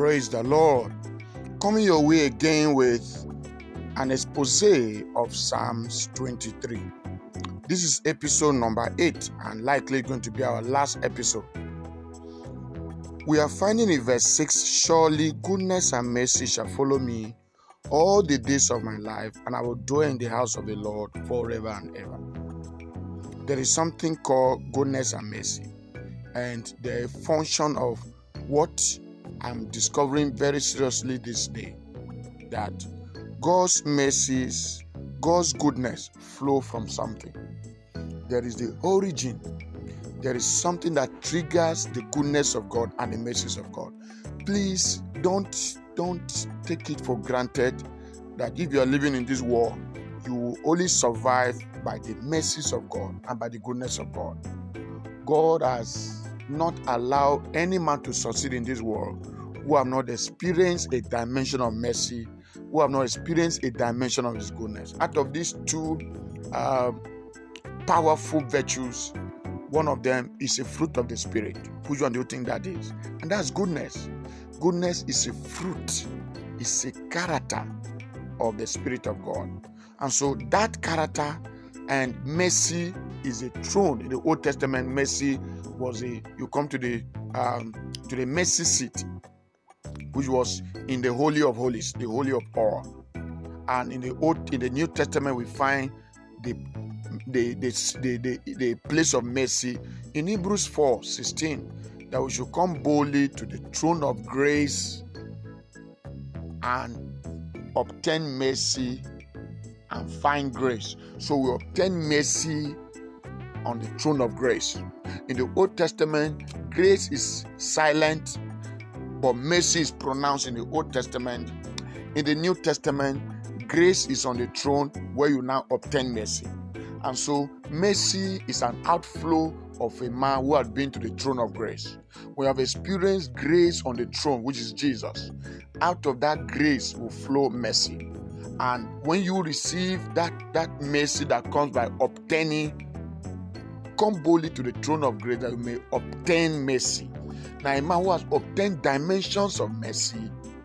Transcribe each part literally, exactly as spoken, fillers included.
Praise the Lord. Coming your way again with an expose of Psalms twenty-three. This is episode number eight and likely going to be our last episode. We are finding in verse six, surely goodness and mercy shall follow me all the days of my life, and I will dwell in the house of the Lord forever and ever. There is something called goodness and mercy, and the function of what I'm discovering very seriously this day, that God's mercies, God's goodness flow from something. There is the origin. There is something that triggers the goodness of God and the mercies of God. Please don't, don't take it for granted that if you are living in this world, you will only survive by the mercies of God and by the goodness of God. God has not allowed any man to succeed in this world who have not experienced a dimension of mercy, who have not experienced a dimension of His goodness. Out of these two uh, powerful virtues, one of them is a fruit of the Spirit. Which one do you think that is? And that's goodness. Goodness is a fruit, it's a character of the Spirit of God. And so that character and mercy is a throne. In the Old Testament, mercy was a, you come to the um, to the mercy seat, which was in the Holy of Holies, the Holy of All. And in the Old, in the New Testament, we find the the the the, the, the place of mercy in Hebrews four sixteen, that we should come boldly to the throne of grace and obtain mercy and find grace. So we obtain mercy on the throne of grace. In the Old Testament, grace is silent, but mercy is pronounced in the Old Testament. In the New Testament, grace is on the throne where you now obtain mercy. And so mercy is an outflow of a man who had been to the throne of grace. We have experienced grace on the throne, which is Jesus. Out of that grace will flow mercy. And when you receive that, that mercy that comes by obtaining, come boldly to the throne of grace that you may obtain mercy. Now, a man who has obtained dimensions of mercy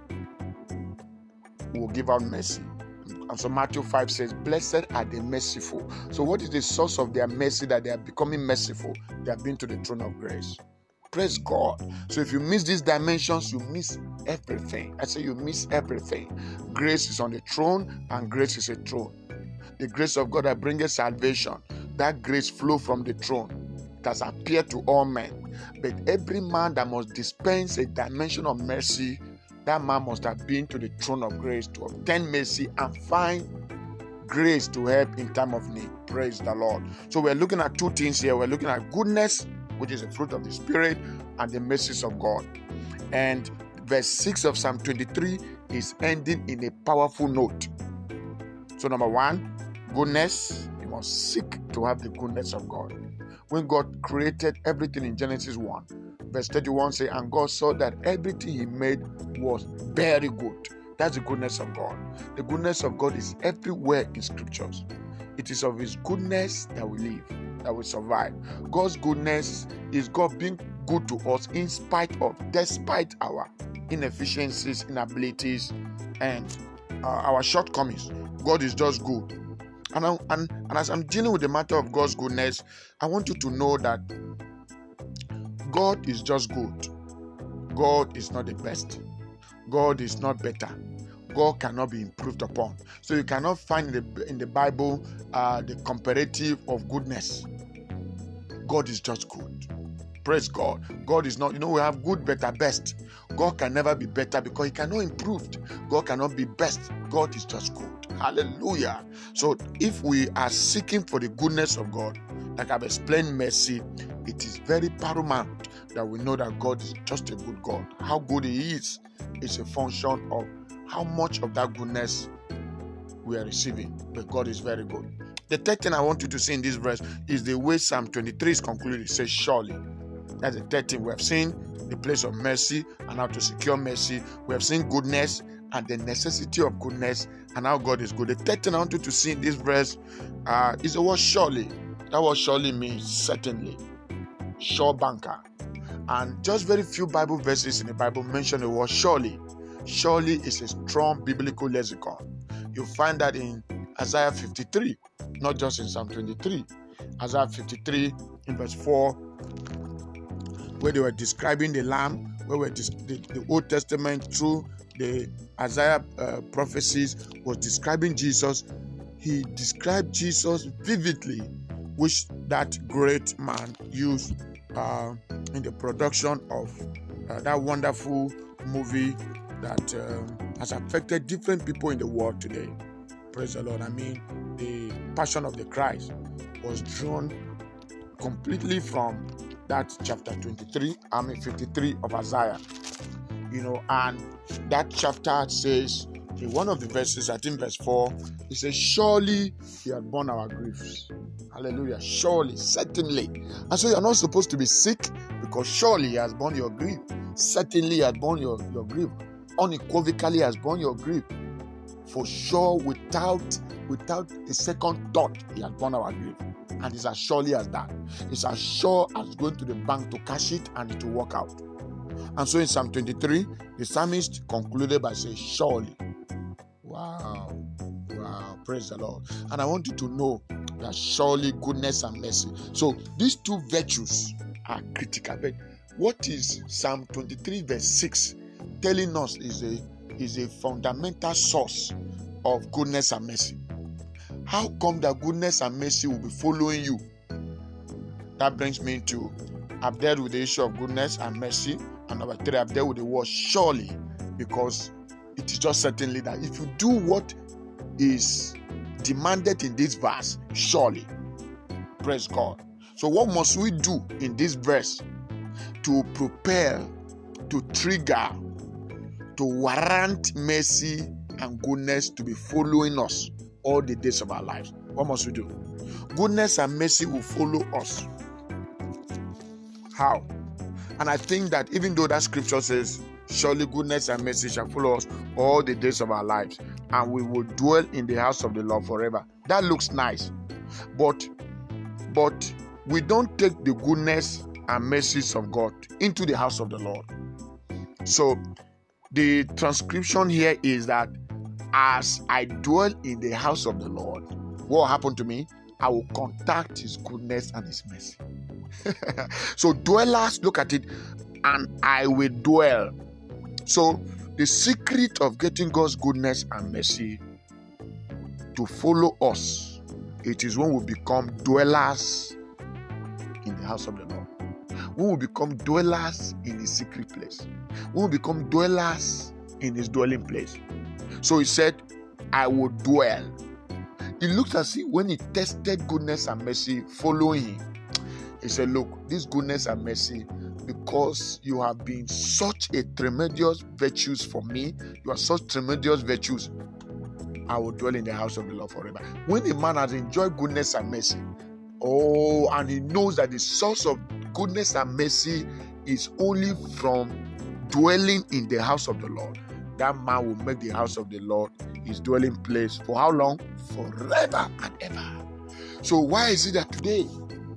will give out mercy. And so Matthew five says, blessed are the merciful. So what is the source of their mercy that they are becoming merciful? They have been to the throne of grace. Praise God. So if you miss these dimensions, you miss everything. I say you miss everything. Grace is on the throne and grace is a throne. The grace of God that brings salvation, that grace flow from the throne. It has appeared to all men. But every man that must dispense a dimension of mercy, that man must have been to the throne of grace to obtain mercy and find grace to help in time of need. Praise the Lord. So we're looking at two things here. We're looking at goodness, which is a fruit of the Spirit, and the mercies of God. And verse six of Psalm twenty-three is ending in a powerful note. So number one, goodness. You must seek to have the goodness of God. When God created everything in Genesis one, verse thirty-one says, and God saw that everything He made was very good. That's the goodness of God. The goodness of God is everywhere in scriptures. It is of His goodness that we live, that we survive. God's goodness is God being good to us in spite of, despite our inefficiencies, inabilities, and uh, our shortcomings. God is just good. And, I, and, and as I'm dealing with the matter of God's goodness, I want you to know that God is just good. God is not the best. God is not better. God cannot be improved upon. So you cannot find in the, in the Bible uh, the comparative of goodness. God is just good. Praise God. God is not, you know, we have good, better, best. God can never be better because He cannot improve. God cannot be best. God is just good. Hallelujah. So if we are seeking for the goodness of God, like I've explained mercy, it is very paramount that we know that God is just a good God. How good He is is a function of how much of that goodness we are receiving. But God is very good. The third thing I want you to see in this verse is the way Psalm twenty-three is concluded. It says, surely. That's the third thing. We have seen the place of mercy and how to secure mercy. We have seen goodness and the necessity of goodness and how God is good. The third thing I want you to see in this verse uh, is the word surely. That word surely means certainly. Sure banker. And just very few Bible verses in the Bible mention the word surely. Surely is a strong biblical lexicon. You'll find that in Isaiah fifty-three, not just in Psalm twenty-three. Isaiah fifty-three in verse four, where they were describing the Lamb, where were the, the Old Testament through the Isaiah uh, prophecies was describing Jesus. He described Jesus vividly, which that great man used uh, in the production of uh, that wonderful movie that uh, has affected different people in the world today. Praise the Lord. I mean, the Passion of the Christ was drawn completely from that chapter twenty-three, I mean fifty-three of Isaiah. You know, and that chapter says, in one of the verses, I think verse four, it says, surely he had borne our griefs. Hallelujah. Surely, certainly. And so you're not supposed to be sick, because surely he has borne your grief. Certainly he has borne your, your grief. Unequivocally has borne your grief. For sure, without without a second thought, he has borne our grief. And it's as surely as that. It's as sure as going to the bank to cash it and it will work out. And so in Psalm twenty-three, the psalmist concluded by saying, surely. Wow. Wow. Praise the Lord. And I want you to know that surely goodness and mercy. So these two virtues are critical. But what is Psalm twenty-three verse six telling us is a, is a fundamental source of goodness and mercy. How come that goodness and mercy will be following you? That brings me to, I've dealt with the issue of goodness and mercy. And number three, I've dealt with the word surely, because it is just certainly that if you do what is demanded in this verse, surely. Praise God. So what must we do in this verse to prepare, to trigger, to warrant mercy and goodness to be following us all the days of our lives? What must we do? Goodness and mercy will follow us. How? And I think that even though that scripture says, surely goodness and mercy shall follow us all the days of our lives, and we will dwell in the house of the Lord forever. That looks nice. But, but we don't take the goodness and mercies of God into the house of the Lord. So the transcription here is that as I dwell in the house of the Lord, what will happen to me? I will contact his goodness and his mercy. So dwellers, look at it, and I will dwell. So the secret of getting God's goodness and mercy to follow us, it is when we become dwellers in the house of the Lord. When we become dwellers in his secret place. When we become dwellers in his dwelling place. So he said, I will dwell. It looks as if when he tested goodness and mercy following him, he said, look, this goodness and mercy, because you have been such a tremendous virtues for me, you are such tremendous virtues, I will dwell in the house of the Lord forever. When a man has enjoyed goodness and mercy, oh, and he knows that the source of goodness and mercy is only from dwelling in the house of the Lord, that man will make the house of the Lord his dwelling place for how long? Forever and ever. So why is it that today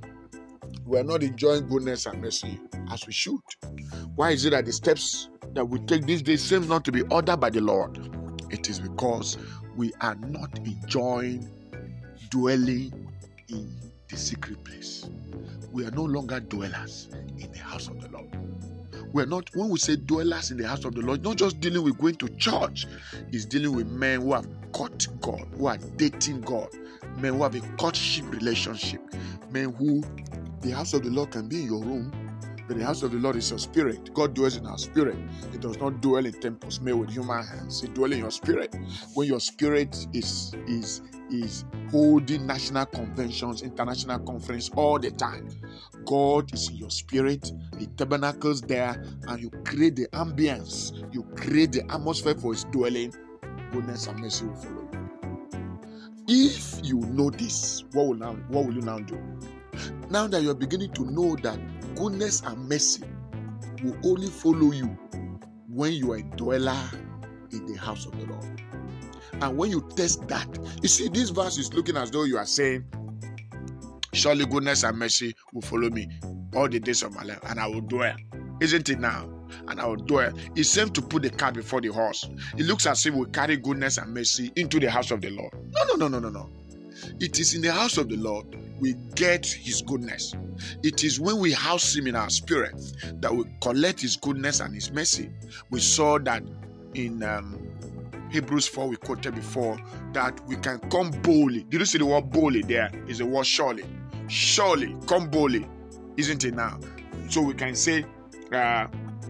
we are not enjoying goodness and mercy as we should? Why is it that the steps that we take these days seem not to be ordered by the Lord? It is because we are not enjoying dwelling in the secret place. We are no longer dwellers in the house of the Lord. We are not, when we say dwellers in the house of the Lord, not just dealing with going to church, it's dealing with men who have caught God, who are dating God, men who have a courtship relationship, men who, the house of the Lord can be in your room, but the house of the Lord is your spirit. God dwells in our spirit. It does not dwell in temples made with human hands. It dwells in your spirit. When your spirit is, is, is holding national conventions, international conference all the time, God is in your spirit. He tabernacles there, and you create the ambience. You create the atmosphere for his dwelling. Goodness and mercy will follow you. If you know this, what will now? What will you now do? Now that you are beginning to know that goodness and mercy will only follow you when you are a dweller in the house of the Lord. And when you test that, you see, this verse is looking as though you are saying, Surely goodness and mercy will follow me all the days of my life, and I will dwell. Isn't it now? And I will dwell. It's same to put the cart before the horse. It looks as if we carry goodness and mercy into the house of the Lord. No, no, no, no, no, no. It is in the house of the Lord we get his goodness. It is when we house him in our spirit that we collect his goodness and his mercy. We saw that in um, Hebrews four, we quoted before, that we can come boldly. Did you see the word boldly there? Is the word surely. Surely, come boldly. Isn't it now? So we can say uh,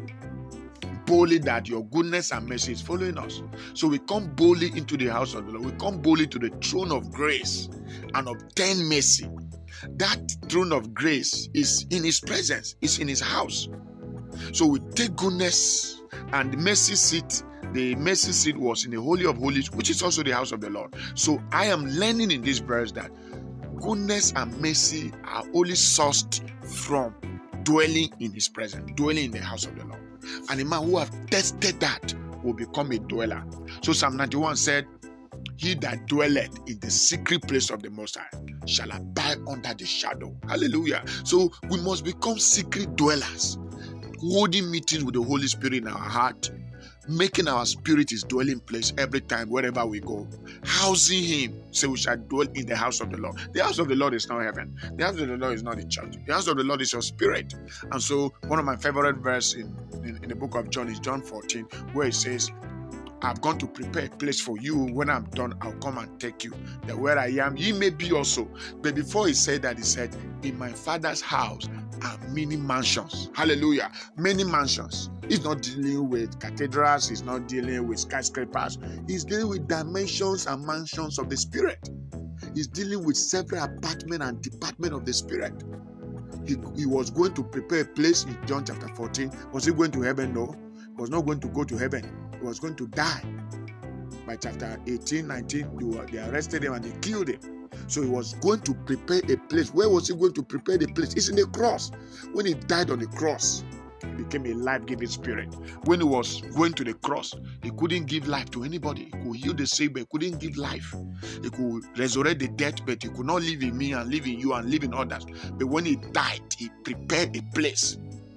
boldly that your goodness and mercy is following us. So we come boldly into the house of the Lord. We come boldly to the throne of grace and obtain mercy. That throne of grace is in his presence, is in his house. So we take goodness, and the mercy seat, the mercy seat was in the Holy of Holies, which is also the house of the Lord. So I am learning in this verse that goodness and mercy are only sourced from dwelling in his presence, dwelling in the house of the Lord. And a man who have tested that will become a dweller. So Psalm ninety-one said, he that dwelleth in the secret place of the Most High shall abide under the shadow. Hallelujah. So we must become secret dwellers, holding meetings with the Holy Spirit in our heart, making our spirit his dwelling place every time, wherever we go, housing him. So we shall dwell in the house of the Lord. The house of the Lord is not heaven. The house of the Lord is not the church. The house of the Lord is your spirit. And so one of my favorite verses in, in, in the book of John is John fourteen, where it says, I've gone to prepare a place for you. When I'm done, I'll come and take you. That where I am, ye may be also. But before he said that, he said, in my Father's house are many mansions. Hallelujah. Many mansions. He's not dealing with cathedrals. He's not dealing with skyscrapers. He's dealing with dimensions and mansions of the Spirit. He's dealing with several apartments and departments of the Spirit. He, he was going to prepare a place in John chapter fourteen. Was he going to heaven? No. He was not going to go to heaven. He was going to die. By chapter eighteen, nineteen, they, were, they arrested him and they killed him. So he was going to prepare a place. Where was he going to prepare the place? It's in the cross. When he died on the cross, he became a life-giving spirit. When he was going to the cross, he couldn't give life to anybody. He could heal the sick, but he couldn't give life. He could resurrect the dead, but he could not live in me and live in you and live in others. But when he died, he prepared a place.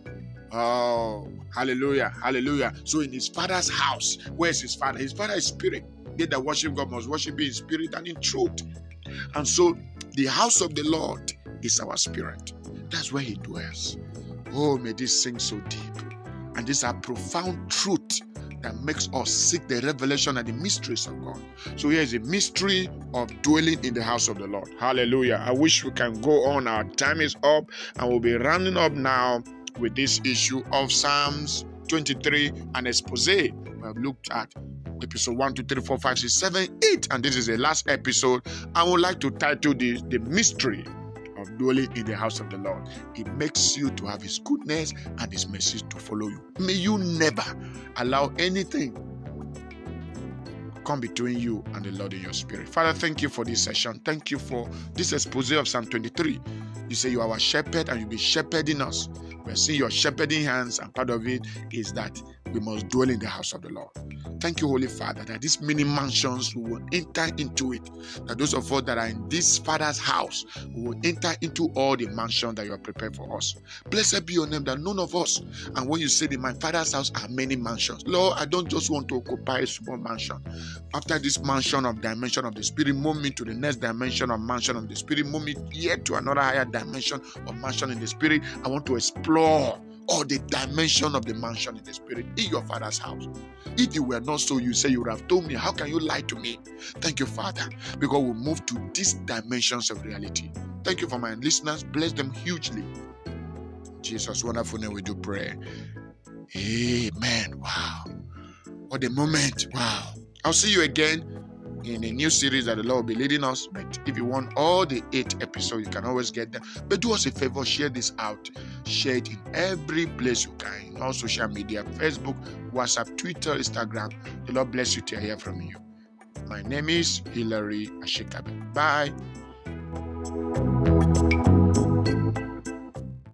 Oh, hallelujah, hallelujah. So in his Father's house, where is his Father? His Father is spirit. They that worship God must worship him in spirit and in truth. And so the house of the Lord is our spirit. That's where he dwells. Oh, may this sink so deep. And these are profound truth that makes us seek the revelation and the mysteries of God. So here is a mystery of dwelling in the house of the Lord. Hallelujah. I wish we can go on. Our time is up, and we'll be rounding up now with this issue of Psalms twenty-three and expose. We have looked at episode one, two, three, four, five, six, seven, eight, and this is the last episode. I would like to title this The Mystery of Dwelling in the House of the Lord. It makes you to have his goodness and his mercy to follow you. May you never allow anything come between you and the Lord in your spirit. Father, thank you for this session. Thank you for this expose of Psalm twenty-three. You say you are our shepherd and you'll be shepherding us. We're seeing your shepherding hands, and part of it is that we must dwell in the house of the Lord. Thank you, Holy Father, that these many mansions we will enter into it. That those of us that are in this Father's house, we will enter into all the mansions that you have prepared for us. Blessed be your name, that none of us, and when you say in my Father's house are many mansions, Lord, I don't just want to occupy a small mansion. After this mansion of dimension of the Spirit, move me to the next dimension of mansion of the Spirit, move me yet to another higher dimension of mansion in the Spirit. I want to explore all the dimension of the mansion in the Spirit in your Father's house. If you were not so, you say you would have told me. How can you lie to me? Thank you, Father, because we move to these dimensions of reality. Thank you for my listeners. Bless them hugely. In Jesus' wonderful name we do pray. Amen. Wow. What a moment. Wow. I'll see you again in a new series that the Lord will be leading us. But if you want all the eight episodes, you can always get them. But do us a favor, share this out. Share it in every place you can, in all social media, Facebook, WhatsApp, Twitter, Instagram. The Lord bless you till I hear from you. My name is Hilary Ashikabe. Bye.